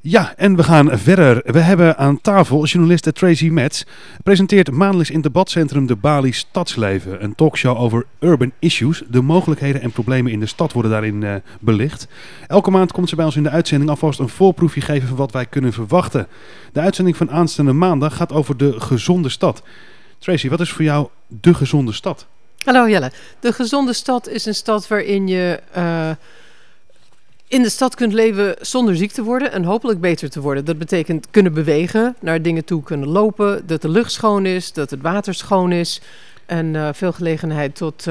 Ja, en we gaan verder. We hebben aan tafel journaliste Tracy Metz. Presenteert maandelijks in debatcentrum De Bali Stadsleven. Een talkshow over urban issues. De mogelijkheden en problemen in de stad worden daarin belicht. Elke maand komt ze bij ons in de uitzending alvast een voorproefje geven van wat wij kunnen verwachten. De uitzending van aanstaande maandag gaat over de gezonde stad. Tracy, wat is voor jou de gezonde stad? Hallo Jelle. De gezonde stad is een stad waarin je in de stad kunt leven zonder ziek te worden en hopelijk beter te worden. Dat betekent kunnen bewegen, naar dingen toe kunnen lopen, dat de lucht schoon is, dat het water schoon is en veel gelegenheid tot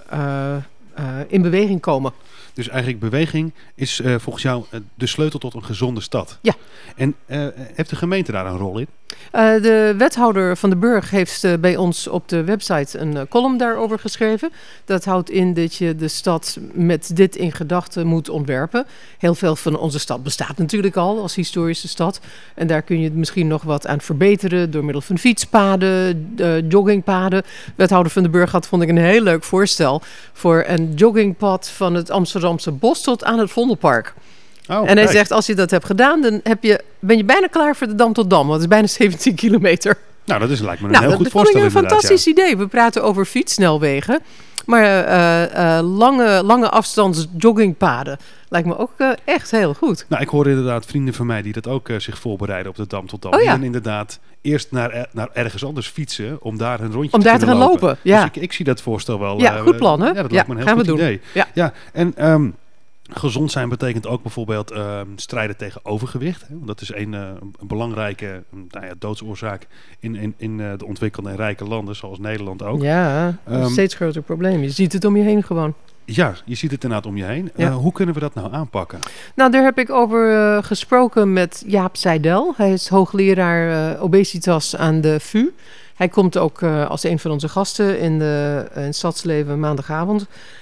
in beweging komen. Dus eigenlijk beweging is volgens jou de sleutel tot een gezonde stad. Ja. En heeft de gemeente daar een rol in? De wethouder van de Burg heeft bij ons op de website een column daarover geschreven. Dat houdt in dat je de stad met dit in gedachten moet ontwerpen. Heel veel van onze stad bestaat natuurlijk al als historische stad. En daar kun je misschien nog wat aan verbeteren door middel van fietspaden, joggingpaden. Wethouder van de Burg had, vond ik, een heel leuk voorstel voor een joggingpad van het Amsterdamse Bos tot aan het Vondelpark. Oh, en hij zegt, als je dat hebt gedaan, dan ben je bijna klaar voor de Dam tot Dam. Want het is bijna 17 kilometer. Nou, dat lijkt me een heel goed voorstel. Dat is een fantastisch idee. We praten over fietssnelwegen. Maar lange afstands joggingpaden lijkt me ook echt heel goed. Nou, ik hoor inderdaad vrienden van mij die dat ook zich voorbereiden op de Dam tot Dam. Oh, ja. En inderdaad eerst naar ergens anders fietsen om daar een rondje om te daar kunnen te gaan lopen. Ja. Dus ik zie dat voorstel wel. Ja, goed plan, hè? Ja, dat lijkt me een heel goed idee. Ja. En gezond zijn betekent ook bijvoorbeeld strijden tegen overgewicht. Hè? Dat is een belangrijke doodsoorzaak in de ontwikkelde en rijke landen, zoals Nederland ook. Ja, een steeds groter probleem. Je ziet het om je heen gewoon. Ja, je ziet het inderdaad om je heen. Ja. Hoe kunnen we dat nou aanpakken? Nou, daar heb ik over gesproken met Jaap Seidel. Hij is hoogleraar obesitas aan de VU. Hij komt ook als een van onze gasten in Stadsleven maandagavond.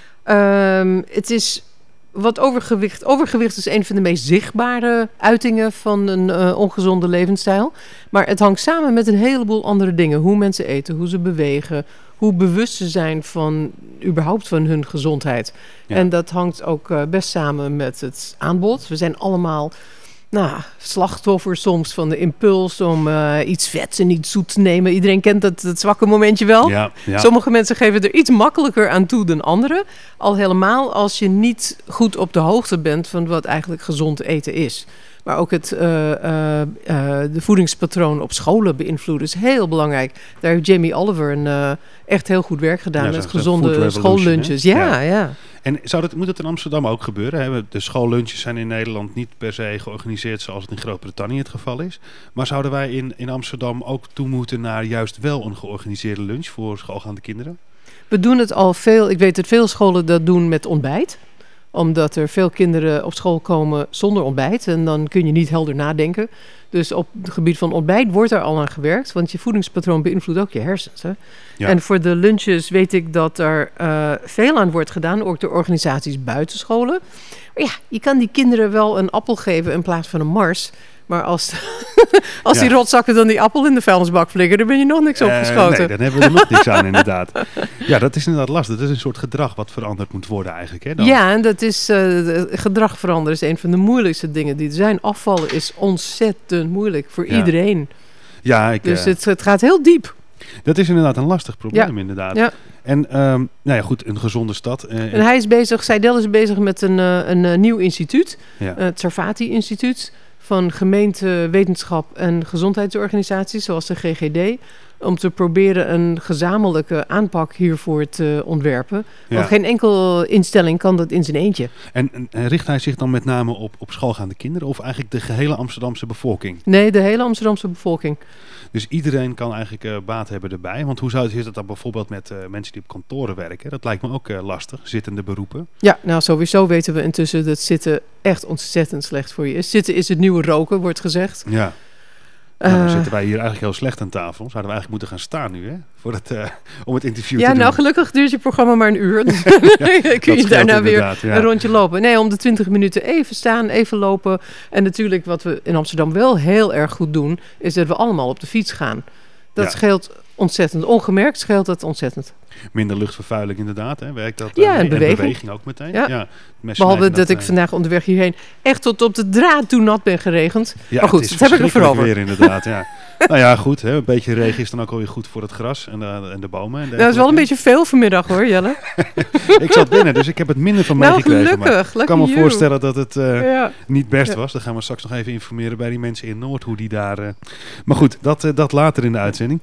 Het is wat overgewicht. Overgewicht is een van de meest zichtbare uitingen van een ongezonde levensstijl. Maar het hangt samen met een heleboel andere dingen. Hoe mensen eten, hoe ze bewegen, hoe bewust ze zijn van überhaupt van hun gezondheid. Ja. En dat hangt ook best samen met het aanbod. We zijn allemaal slachtoffers soms van de impuls om iets vets en iets zoet te nemen. Iedereen kent dat zwakke momentje wel. Ja. Sommige mensen geven er iets makkelijker aan toe dan anderen. Al helemaal als je niet goed op de hoogte bent van wat eigenlijk gezond eten is. Maar ook de voedingspatroon op scholen beïnvloeden is heel belangrijk. Daar heeft Jamie Oliver echt heel goed werk gedaan met gezonde schoollunches. Ja. En moet het in Amsterdam ook gebeuren? Hè? De schoollunches zijn in Nederland niet per se georganiseerd zoals het in Groot-Brittannië het geval is. Maar zouden wij in Amsterdam ook toe moeten naar juist wel een georganiseerde lunch voor schoolgaande kinderen? We doen het al veel. Ik weet dat veel scholen dat doen met ontbijt. Omdat er veel kinderen op school komen zonder ontbijt. En dan kun je niet helder nadenken. Dus op het gebied van ontbijt wordt er al aan gewerkt. Want je voedingspatroon beïnvloedt ook je hersens. Hè? Ja. En voor de lunches weet ik dat er veel aan wordt gedaan. Ook door organisaties buiten scholen. Maar ja, je kan die kinderen wel een appel geven in plaats van een Mars. Maar als die rotzakken dan die appel in de vuilnisbak flikkeren, dan ben je nog niks opgeschoten. Nee, dan hebben we er nog niks aan inderdaad. Ja, dat is inderdaad lastig. Dat is een soort gedrag wat veranderd moet worden eigenlijk. Hè, dan. Ja, en dat is gedrag veranderen is een van de moeilijkste dingen die er zijn. Afvallen is ontzettend moeilijk voor iedereen. Ja, dus het gaat heel diep. Dat is inderdaad een lastig probleem inderdaad. Ja. En goed, een gezonde stad. En hij is bezig, Seidel is bezig met een nieuw instituut. Ja. Het Sarfati Instituut. Van gemeente, wetenschap en gezondheidsorganisaties zoals de GGD. Om te proberen een gezamenlijke aanpak hiervoor te ontwerpen. Ja. Want geen enkel instelling kan dat in zijn eentje. En richt hij zich dan met name op schoolgaande kinderen of eigenlijk de gehele Amsterdamse bevolking? Nee, de hele Amsterdamse bevolking. Dus iedereen kan eigenlijk baat hebben erbij. Want hoe zit het dan bijvoorbeeld met mensen die op kantoren werken? Dat lijkt me ook lastig, zittende beroepen. Ja, nou sowieso weten we intussen dat zitten echt ontzettend slecht voor je is. Zitten is het nieuwe roken, wordt gezegd. Ja. Dan zitten wij hier eigenlijk heel slecht aan tafel. Zouden we eigenlijk moeten gaan staan nu, hè? Om het interview te doen. Ja, nou gelukkig duurt je programma maar een uur. Kun je daarna weer een rondje lopen. Nee, om de 20 minuten even staan, even lopen. En natuurlijk wat we in Amsterdam wel heel erg goed doen, is dat we allemaal op de fiets gaan. Dat scheelt ontzettend. Ongemerkt scheelt dat ontzettend. Minder luchtvervuiling inderdaad, hè? Werkt dat? Ja, en beweging. beweging Ook meteen. Ja. Mes Behalve snijden, dat ik vandaag onderweg hierheen echt tot op de draad toe nat ben geregend. Ja, maar goed, het is dat heb ik er voor over. weer inderdaad, ja. Nou ja, goed. Hè, een beetje regen is dan ook alweer goed voor het gras en de bomen. En dat is wel een beetje veel vanmiddag hoor, Jelle. Ik zat binnen, dus ik heb het minder van meegekregen. Gelukkig. Ik kan me voorstellen dat het niet best Ja. was. Dan gaan we straks nog even informeren bij die mensen in Noord hoe die daar... Maar goed, dat later in de uitzending.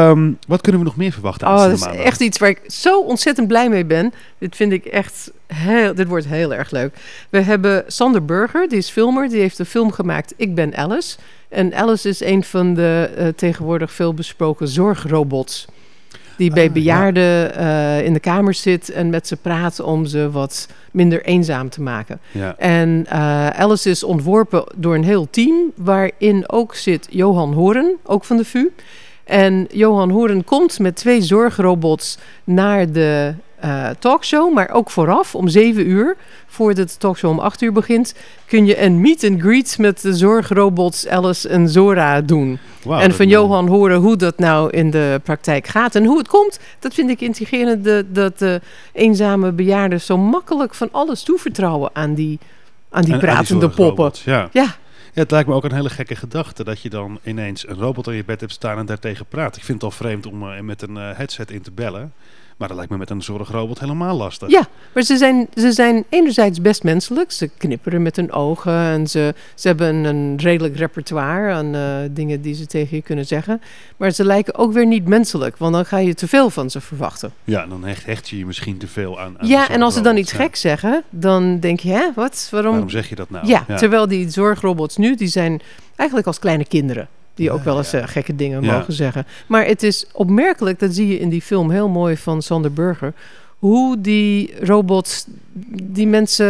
Wat kunnen we nog meer verwachten aanstaande dat is maandag? echt iets waar ik zo ontzettend blij mee ben. Dit vind ik echt dit wordt heel erg leuk. We hebben Sander Burger, die is filmer. Die heeft een film gemaakt, Ik ben Alice. En Alice is een van de tegenwoordig veel besproken zorgrobots. Die bij bejaarden in de kamer zit en met ze praat om ze wat minder eenzaam te maken. Ja. En Alice is ontworpen door een heel team, waarin ook zit Johan Horen, ook van de VU. En Johan Horen komt met 2 zorgrobots naar de talkshow, maar ook vooraf om 7 uur, voordat de talkshow om 8 uur begint, kun je een meet and greet met de zorgrobots Alice en Zora doen. Wow, en van Johan horen hoe dat nou in de praktijk gaat en hoe het komt. Dat vind ik intrigerend, dat de eenzame bejaarden zo makkelijk van alles toevertrouwen aan die pratende poppen. Ja. Ja. Ja, het lijkt me ook een hele gekke gedachte dat je dan ineens een robot aan je bed hebt staan en daartegen praat. Ik vind het al vreemd om met een headset in te bellen. Maar dat lijkt me met een zorgrobot helemaal lastig. Ja, maar ze zijn enerzijds best menselijk. Ze knipperen met hun ogen en ze hebben een redelijk repertoire aan dingen die ze tegen je kunnen zeggen. Maar ze lijken ook weer niet menselijk, want dan ga je te veel van ze verwachten. Ja, dan hecht je misschien te veel aan ja, en als ze dan iets geks zeggen, dan denk je, hè, wat? Waarom zeg je dat nou? Ja, terwijl die zorgrobots nu, die zijn eigenlijk als kleine kinderen. Die ook wel eens gekke dingen mogen zeggen. Maar het is opmerkelijk, dat zie je in die film heel mooi van Sander Burger, hoe die robots die mensen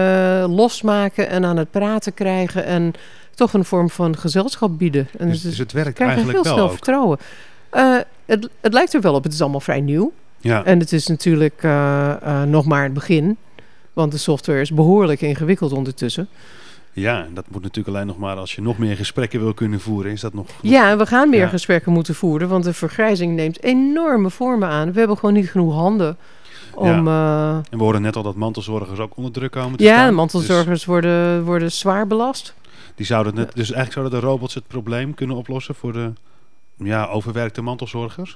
losmaken en aan het praten krijgen en toch een vorm van gezelschap bieden. En dus het werkt eigenlijk heel wel snel ook. vertrouwen. Het lijkt er wel op. Het is allemaal vrij nieuw. Ja. En het is natuurlijk nog maar het begin. Want de software is behoorlijk ingewikkeld ondertussen. Ja, en dat moet natuurlijk alleen nog maar als je nog meer gesprekken wil kunnen voeren. Is dat nog... Ja, en we gaan meer gesprekken moeten voeren. Want de vergrijzing neemt enorme vormen aan. We hebben gewoon niet genoeg handen om... En we horen net al dat mantelzorgers ook onder druk komen te staan. Ja, de mantelzorgers worden zwaar belast. Die zouden dus eigenlijk zouden de robots het probleem kunnen oplossen voor de overwerkte mantelzorgers?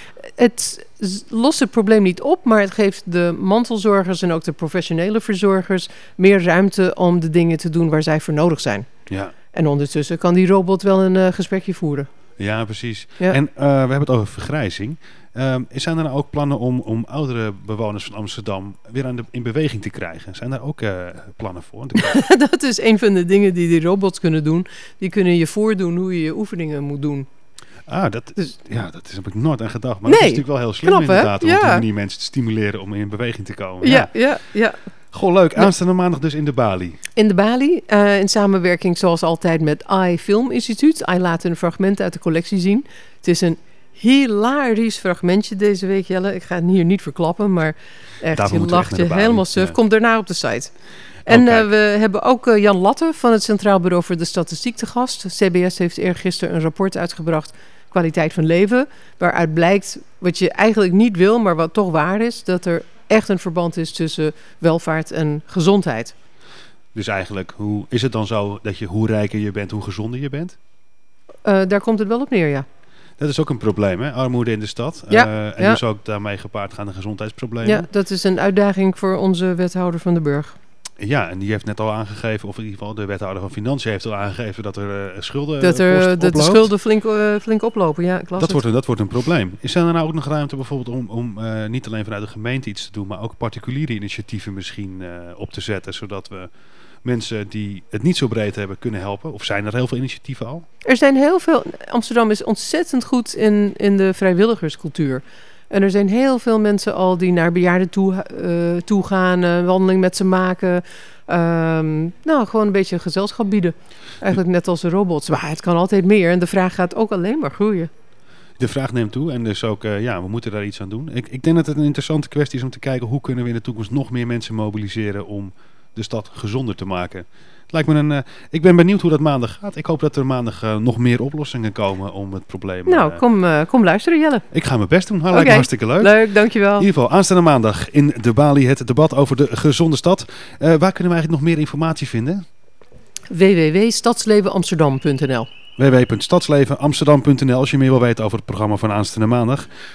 Het lost het probleem niet op, maar het geeft de mantelzorgers en ook de professionele verzorgers meer ruimte om de dingen te doen waar zij voor nodig zijn. Ja. En ondertussen kan die robot wel een gesprekje voeren. Ja, precies. Ja. En we hebben het over vergrijzing. Zijn er nou ook plannen om oudere bewoners van Amsterdam weer in beweging te krijgen? Zijn daar ook plannen voor? Dat is een van de dingen die robots kunnen doen. Die kunnen je voordoen hoe je oefeningen moet doen. Dat heb ik nooit aan gedacht. Maar dat is natuurlijk wel heel slim inderdaad. Om op die manier mensen te stimuleren om in beweging te komen. Ja. Goh, leuk. Aanstaande maandag dus in de Bali. In de Bali. In samenwerking zoals altijd met AI Film Instituut. AI laat een fragment uit de collectie zien. Het is een hilarisch fragmentje deze week, Jelle. Ik ga het hier niet verklappen, maar echt, je lacht je helemaal suf. Komt daarna op de site. En we hebben ook Jan Latte van het Centraal Bureau voor de Statistiek te gast. CBS heeft eergisteren een rapport uitgebracht, Kwaliteit van Leven, waaruit blijkt wat je eigenlijk niet wil, maar wat toch waar is, dat er echt een verband is tussen welvaart en gezondheid. Dus eigenlijk, hoe is het dan zo dat hoe rijker je bent, hoe gezonder je bent? Daar komt het wel op neer, ja. Dat is ook een probleem, hè? Armoede in de stad. En dus ook daarmee gepaard gaande gezondheidsproblemen. Ja, dat is een uitdaging voor onze wethouder van de Burg. Ja, en die heeft net al aangegeven, of in ieder geval de wethouder van Financiën heeft al aangegeven dat er schulden dat de schulden flink oplopen, ja. Dat wordt een probleem. Is er nou ook nog ruimte bijvoorbeeld om niet alleen vanuit de gemeente iets te doen, maar ook particuliere initiatieven misschien op te zetten, zodat we mensen die het niet zo breed hebben kunnen helpen? Of zijn er heel veel initiatieven al? Er zijn heel veel. Amsterdam is ontzettend goed in de vrijwilligerscultuur. En er zijn heel veel mensen al die naar bejaarden toe gaan, een wandeling met ze maken. Gewoon een beetje gezelschap bieden. Eigenlijk net als de robots. Maar het kan altijd meer en de vraag gaat ook alleen maar groeien. De vraag neemt toe en dus ook, we moeten daar iets aan doen. Ik denk dat het een interessante kwestie is om te kijken hoe kunnen we in de toekomst nog meer mensen mobiliseren om de stad gezonder te maken. Lijkt me ik ben benieuwd hoe dat maandag gaat. Ik hoop dat er maandag nog meer oplossingen komen om het probleem. Nou, kom luisteren, Jelle. Ik ga mijn best doen. Lijkt me hartstikke leuk. Leuk, dankjewel. In ieder geval, aanstaande maandag in de Bali het debat over de gezonde stad. Waar kunnen we eigenlijk nog meer informatie vinden? www.stadslevenamsterdam.nl www.stadslevenamsterdam.nl als je meer wil weten over het programma van aanstaande maandag.